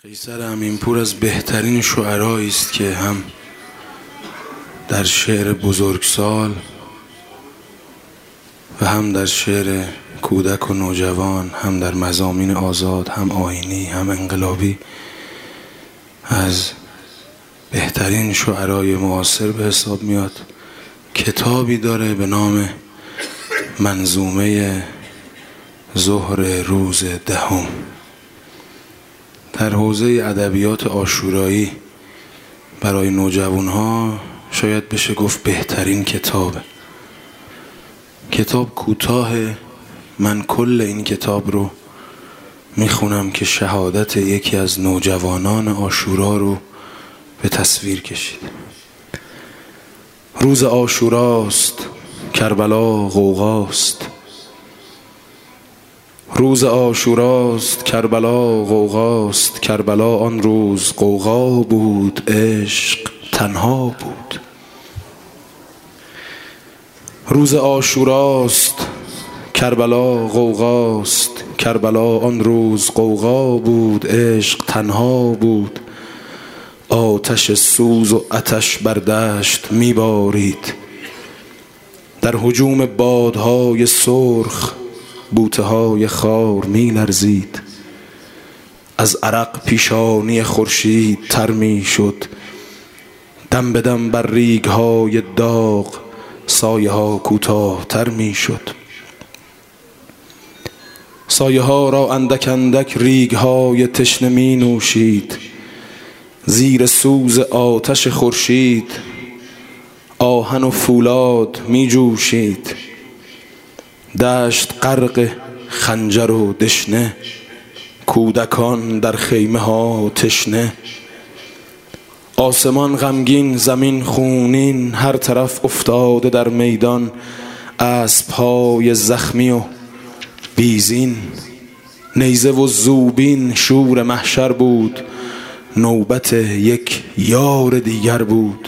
قیصر امینپور از بهترین شعرایی است که هم در شعر بزرگسال و هم در شعر کودک و نوجوان، هم در مضامین آزاد، هم آیینی، هم انقلابی، از بهترین شعرای معاصر به حساب میاد. کتابی داره به نام منظومه ظهر روز دهم. در حوزه ادبیات عاشورایی برای نوجوانها شاید بشه گفت بهترین کتابه. کتاب کوتاه، من کل این کتاب رو میخونم که شهادت یکی از نوجوانان عاشورا رو به تصویر کشید. روز عاشوراست، کربلا غوغاست. روز عاشوراست، کربلا غوغاست. کربلا آن روز غوغا بود، عشق تنها بود. روز عاشوراست، کربلا غوغاست. کربلا آن روز غوغا بود، عشق تنها بود. آتش سوز و آتش بر دشت میبارید. در هجوم بادهای سرخ بوته های خار می لرزید. از عرق پیشانی خورشید تر می شد. دم به دم بر ریگ های داغ سایه ها کوتاه تر می شد. سایه ها را اندک اندک ریگ های تشنه می نوشید. زیر سوز آتش خورشید آهن و فولاد می جوشید. دشت غرق خنجر و دشنه، کودکان در خیمه ها تشنه. آسمان غمگین، زمین خونین، هر طرف افتاده در میدان اسب‌های زخمی و بیزین. نیزه و زوبین شور محشر بود، نوبت یک یار دیگر بود.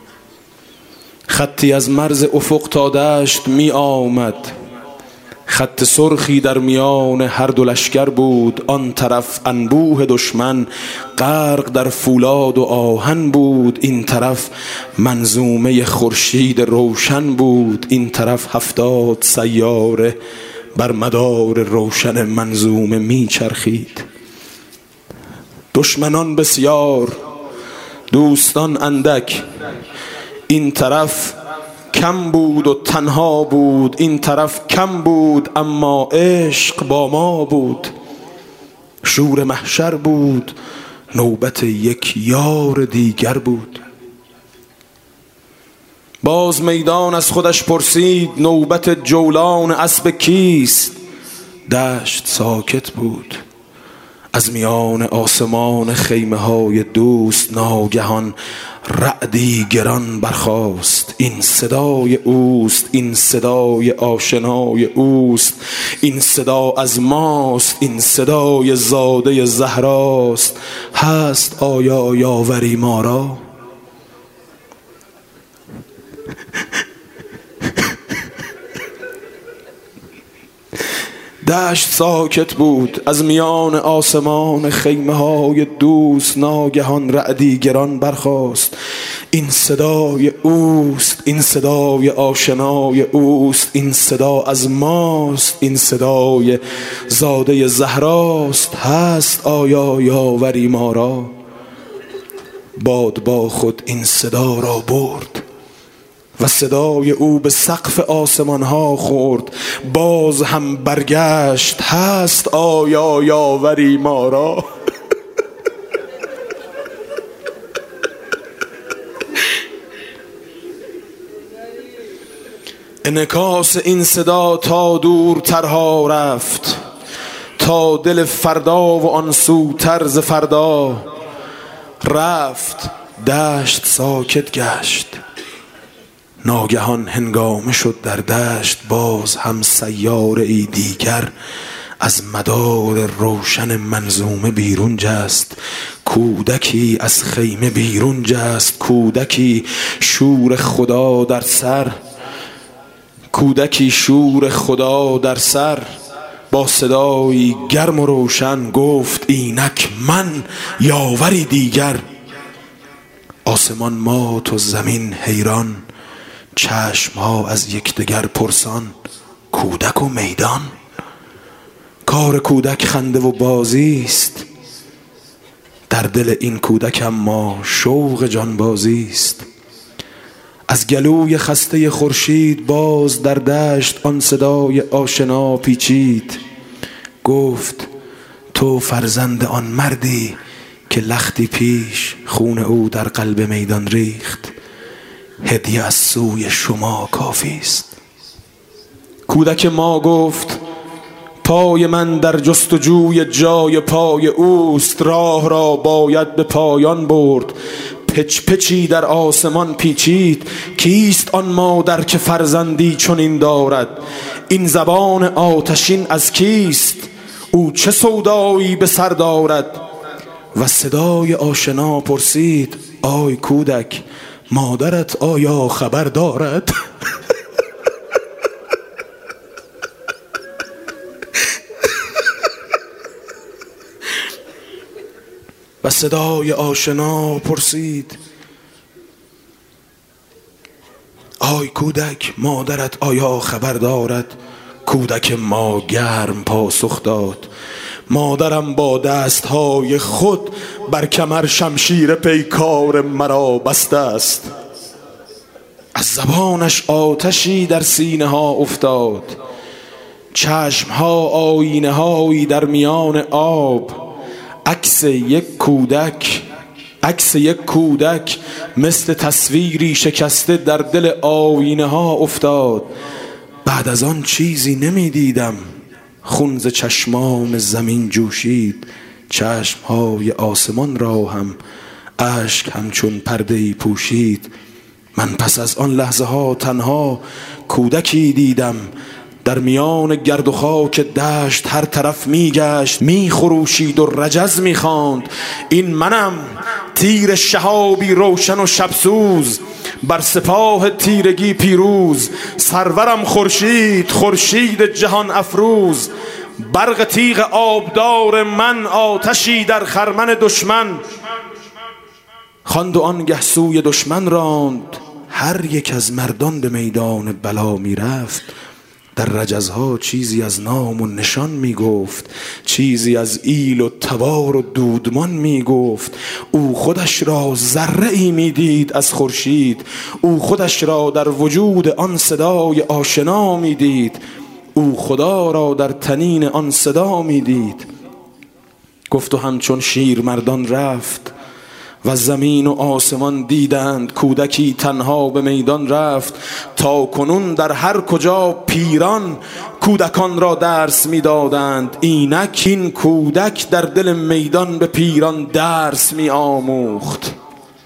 خطی از مرز افق تا دشت می آمد. خط سرخی در میان هر دو لشکر بود. آن طرف انبوه دشمن غرق در فولاد و آهن بود. این طرف منظومه خورشید روشن بود. این طرف 70 سیاره بر مدار روشن منظومه می چرخید. دشمنان بسیار، دوستان اندک. این طرف کم بود و تنها بود. این طرف کم بود اما عشق با ما بود. شور محشر بود، نوبت یک یار دیگر بود. باز میدان از خودش پرسید، نوبت جولان اسب کیست؟ دشت ساکت بود. از میان آسمان خیمه های دوست ناگهان رعدی گران برخاست. این صدای اوست، این صدای آشنای اوست. این صدا از ماست، این صدای زاده زهراست. هست آیا یاوری ما را؟ دشت ساکت بود. از میان آسمان خیمه های دوست ناگهان رعدی گران برخاست. این صدای اوست، این صدای آشنای اوست. این صدا از ماست، این صدای زاده زهراست. هست آیا یاوری ما را؟ باد با خود این صدا را برد و صدای او به سقف آسمان ها خورد. باز هم برگشت. هست آیا یاوری ما را؟ انعکاس این صدا تا دور ترها رفت، تا دل فردا و آن سوتر ز فردا رفت. دشت ساکت گشت. ناگهان هنگامه شد در دشت باز هم سیاره ای دیگر از مدار روشن منظومه بیرون جست. کودکی از خیمه بیرون جست. کودکی شور خدا در سر. کودکی شور خدا در سر. با صدایی گرم و روشن گفت اینک من یاوری دیگر. آسمان مات و زمین حیران، چشم ها از یکدیگر پرسان. کودک و میدان، کار کودک خنده و بازی است، در دل این کودک اما شوق جانبازی است. از گلوی خسته خورشید باز در دشت آن صدای آشنا پیچید. گفت تو فرزند آن مردی که لختی پیش خون او در قلب میدان ریخت. هدیه از سوی شما کافی است. کودک ما گفت پای من در جستجوی جای پای اوست. راه را باید به پایان برد. پچ پچی در آسمان پیچید. کیست آن مادر که فرزندی چنین دارد؟ این زبان آتشین از کیست؟ او چه سودایی به سر دارد؟ و صدای آشنا پرسید آی کودک، مادرت آیا خبر دارد؟ و صدای آشنا پرسید آی کودک، مادرت آیا خبر دارد؟ کودک ما گرم پاسخ داد مادرم با دستهای خود بر کمر شمشیر پیکار مرا بسته است. از زبانش آتشی در سینه ها افتاد، چشم ها آینه هایی در میان آب. عکس یک کودک مثل تصویری شکسته در دل آینه ها افتاد. بعد از آن چیزی نمی دیدم. خون ز چشمان زمین جوشید، چشم های آسمان را هم اشک همچون پرده‌ای پوشید. من پس از آن لحظه ها تنها کودکی دیدم، در میان گرد و خاک دشت هر طرف میگشت، میخروشید و رجز میخواند این منم، تیر شهابی روشن و شبسوز، بر سپاه تیرگی پیروز. سرورم خورشید، خورشید جهان افروز، برق تیغ آبدار من، آتشی در خرمن دشمن. خواند و آنگه سوی دشمن راند، هر یک از مردان به میدان بلا میرفت. در رجزها چیزی از نام و نشان می گفت، چیزی از ایل و تبار و دودمان می گفت. او خودش را ذره ای می دید از خورشید، او خودش را در وجود آن صدای آشنا می دید، او خدا را در تنین آن صدا می دید. گفت و همچون شیر مردان رفت و زمین و آسمان دیدند کودکی تنها به میدان رفت. تا کنون در هر کجا پیران کودکان را درس می دادند، اینک این کودک در دل میدان به پیران درس می آموخت.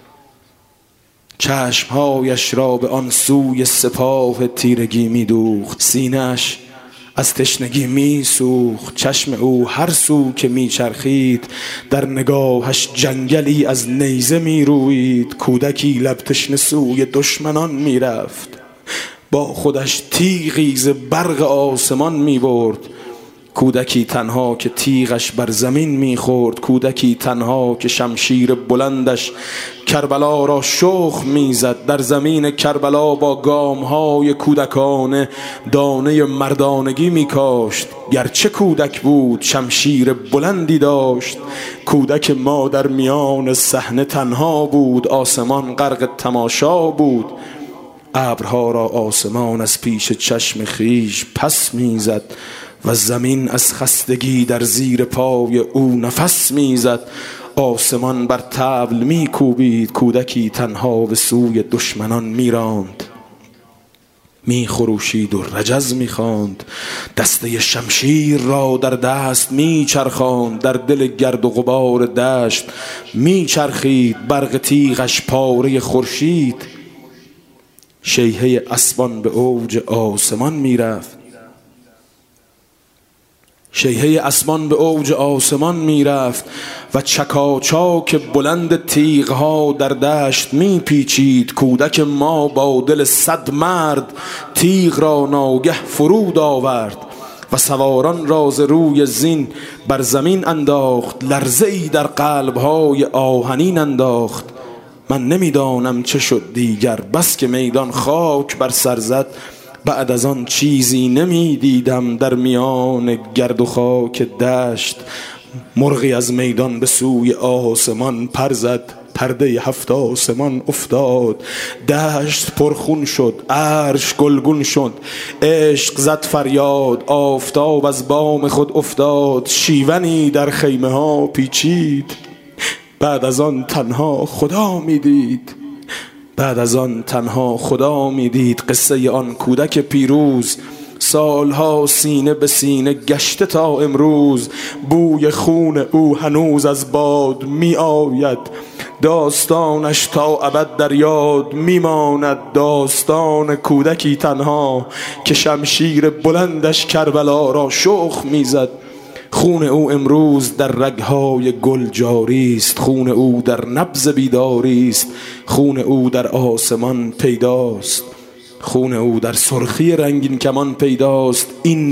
چشمهایش را به آن سوی سپاه تیرگی می دوخت، سینه‌اش از تشنگی می سوخت. چشم او هر سو که می چرخید، در نگاهش جنگلی از نیزه می روید. کودکی لب تشنه سوی دشمنان می رفت، با خودش تیغی ز برق آسمان می برد. کودکی تنها که تیغش بر زمین می خورد، کودکی تنها که شمشیر بلندش کربلا را شخم می زد. در زمین کربلا با گامهای کودکانه دانه مردانگی می کاشت. گرچه کودک بود شمشیر بلندی داشت. کودک ما در میان صحنه تنها بود، آسمان غرق تماشا بود. ابرها را آسمان از پیش چشم خیش پس می زد و زمین از خستگی در زیر پای او نفس میزد. آسمان بر طبل میکوبید، کودکی تنها به سوی دشمنان میراند. میخروشید و رجز میخواند، دسته شمشیر را در دست میچرخاند. در دل گرد و غبار دشت میچرخید، برق تیغش پاره خورشید. شیهه اسبان به اوج آسمان میرفت، شیهه اسمان به اوج آسمان می رفت و چکاچاک بلند تیغها در دشت می پیچید. کودک ما با دل 100 مرد تیغ را ناگه فرود آورد. و سواران راز روی زین بر زمین انداخت، لرزه‌ای در قلب‌های آهنین انداخت. من نمیدانم چه شد دیگر، بس که میدان خاک بر سر زد. بعد از آن چیزی نمیدیدم، در میان گرد و خاک دشت. مرغی از میدان به سوی آسمان پر زد، پرده 7 آسمان افتاد. دشت پرخون شد، عرش گلگون شد، عشق زد فریاد، آفتاب از بام خود افتاد. شیونی در خیمه ها پیچید، بعد از آن تنها خدا میدید. بعد از آن تنها خدا میدید. قصه آن کودک پیروز، سالها سینه به سینه گشته تا امروز. بوی خون او هنوز از باد می آید، داستانش تا ابد در یاد میماند. داستان کودکی تنها که شمشیر بلندش کربلا را شخم میزد. خون او امروز در رگهای گل جاری است، خون او در نبض بیداری است، خون او در آسمان پیداست، خون او در سرخی رنگین کمان پیداست. این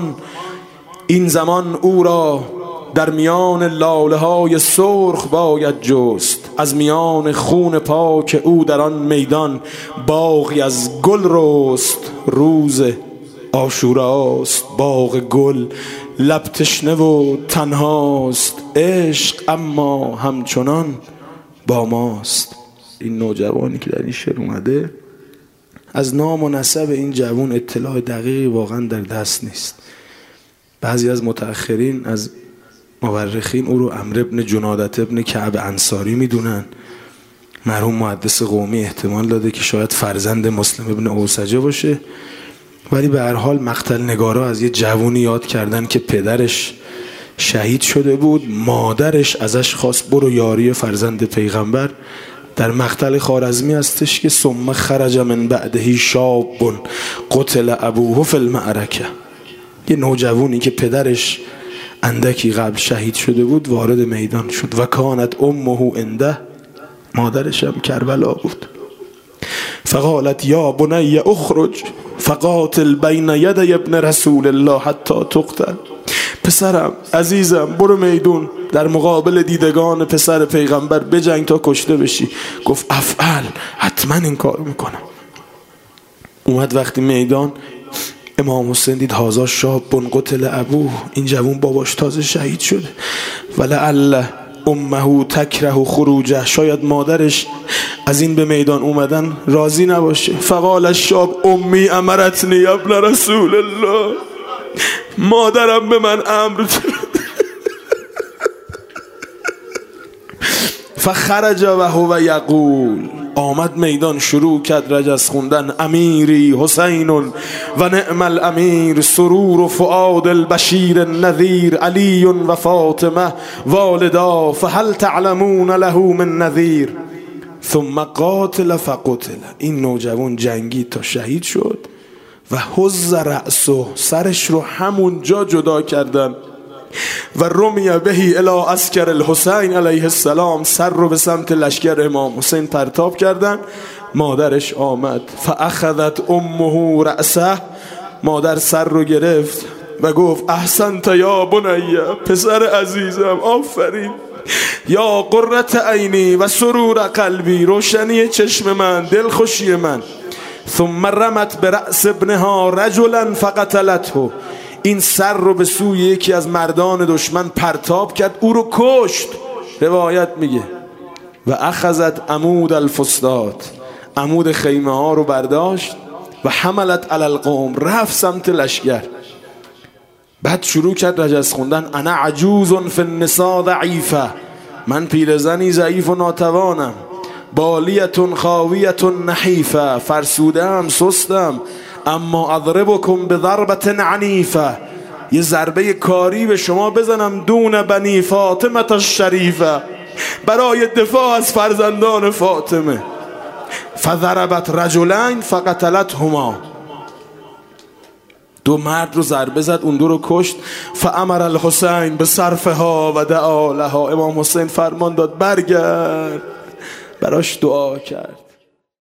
زمان او را در میان لاله های سرخ باید جست. از میان خون پاک او در آن میدان باغی از گل رست. روز عاشوراست، باغ گل لب تشنه و تنهاست. عشق اما همچنان با ماست. این نوجوانی که در این شعر اومده، از نام و نسب این جوان اطلاع دقیقی واقعا در دست نیست. بعضی از متأخرین از مورخین او رو عمرو بن جنادة بن کعب انصاری میدونن. مرحوم محدث قومی احتمال داده که شاید فرزند مسلم ابن اوسجه باشه، ولی به هر حال مقتل نگارا از یه جوونی یاد کردن که پدرش شهید شده بود، مادرش ازش خواست برو یاری فرزند پیغمبر. در مقتل خوارزمی هستش که ثم خرج من بعده شاب قتل ابوه فی المعرکه. یه نوجوانی که پدرش اندکی قبل شهید شده بود وارد میدان شد. و کانت امه عنده، مادرش هم کربلا بود. فقالت یا بنی اخرج فقاتل بین یدی ابن رسول الله حتی تقتل. پسرم عزیزم برو میدون، در مقابل دیدگان پسر پیغمبر بجنگ تا کشته بشی. گفت افعل، حتما این کار میکنم. اومد وقتی میدان، امام حسین دید هازا شاب قتل ابوه، این جوون باباش تازه شهید شده. ولعل امه تکره خروجه، شاید مادرش از این به میدان اومدن راضی نباشه. فقال الشاب امی امرتنی ابن رسول الله، مادرم به من امر فخرج و هو یقول، آمد میدان شروع کرد رجز خوندن. امیری حسین و نعم الامیر، سرور و فؤاد البشیر النذیر، علی و فاطمه والدا، فهل تعلمون له من نذیر. ثم قاتل فقتل، این نوجوان جنگی تا شهید شد. و حز رأسه، سرش رو همون جا جدا کردن. و رمی بهی الی عسکر الحسین علیه السلام، سر رو به سمت لشکر امام حسین پرتاب کردن. مادرش آمد. فاخذت امه رأسه، مادر سر رو گرفت و گفت احسنت یا بنی، پسر عزیزم آفرین. یا قرة عینی و سرور قلبی، روشنی چشم من، دلخوشی من. ثم رمت برأس ابنها رجلا فقتلته، این سر رو به سوی یکی از مردان دشمن پرتاب کرد، او رو کشت. روایت میگه و اخذت عمود الفسطاط، عمود خیمه ها رو برداشت و حملت علی القوم، رفت سمت لشکر. بعد شروع کرد رجز خوندن. انا عجوز فی النساء ضعیفه، من پیرزنی ضعیف و ناتوانم. بالیتون خاویتون نحیفه، فرسودم سستم. اما اضربکم بضربت عنیفه، یه ضربه کاری به شما بزنم. دون بنی فاطمه الشریفه، برای دفاع از فرزندان فاطمه. فضربت رجلین فقتلتهما، دو مرد رو ضربه زد، اون دو رو کشت. فامر الحسین به صرفها و دعا لها، امام حسین فرمان داد برگرد، براش دعا کرد.